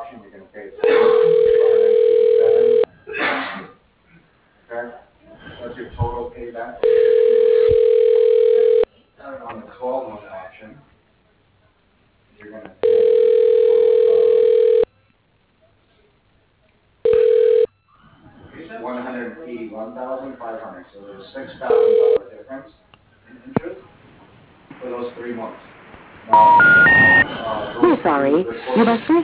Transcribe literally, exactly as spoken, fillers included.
option, you're gonna pay four hundred eighty-seven. Okay, that's your total payback. On the twelve month option, you're gonna pay one hundred eighty-one thousand five hundred. So there's six thousand dollar difference in interest for those three months. Now, uh, We're those sorry. the You must